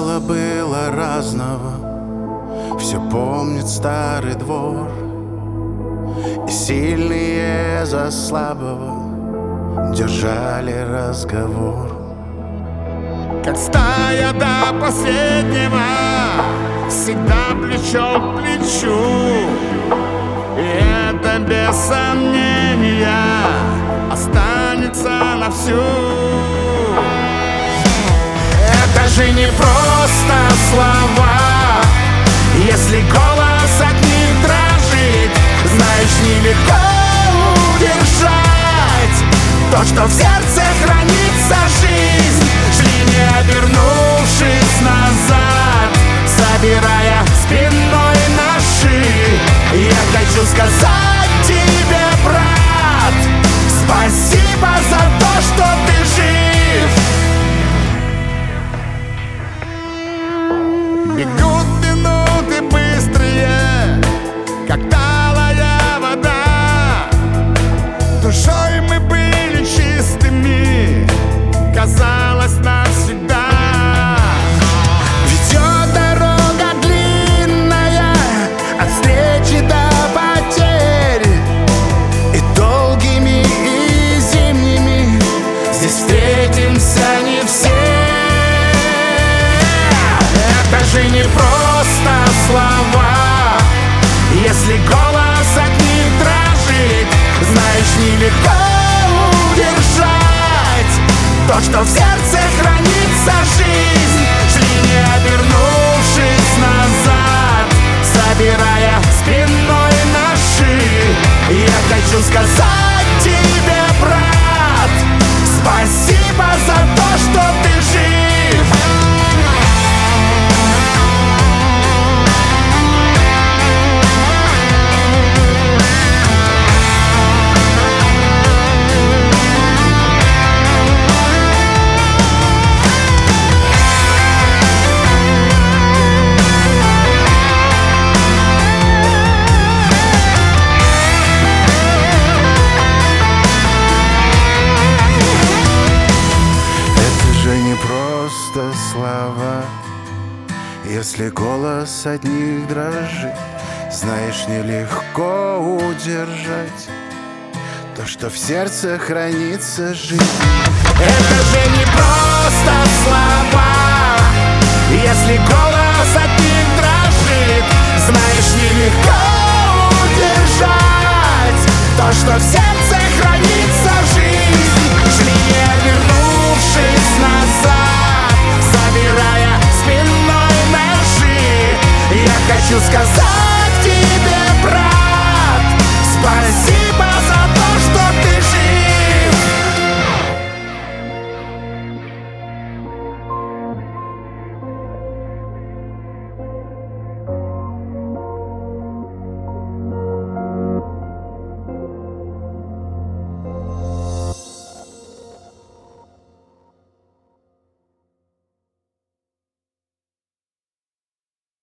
Мало было разного, все помнит старый двор, и сильные за слабого держали разговор. Как стая до последнего, всегда плечо к плечу, и это без сомнения останется на всю. Это же не просто слова, если голос от них дрожит, знаешь, нелегко удержать то, что в сердце хранится жизнь. Шли, не обернувшись назад, собирая спиной наши. Я хочу сказать тебе, брат, спасибо за то, что ты жив. Бегут минуты быстрые, как талая вода. Душой мы были чистыми, казалось, навсегда. Ведет дорога длинная от встречи до потерь, и долгими, и зимними здесь встретимся не все. Это же не просто слова, если голос от них дрожит, знаешь, нелегко удержать то, что в сердце хранится жизнь. Шли, не обернувшись назад, собирая спиной наши. Я хочу сказать тебе, брат, спасибо за то, что ты жив. Слова, если голос от них дрожит, знаешь, нелегко удержать то, что в сердце хранится жизнь. Это же не просто слова, если голос от них дрожит, знаешь, нелегко удержать то, что в сердце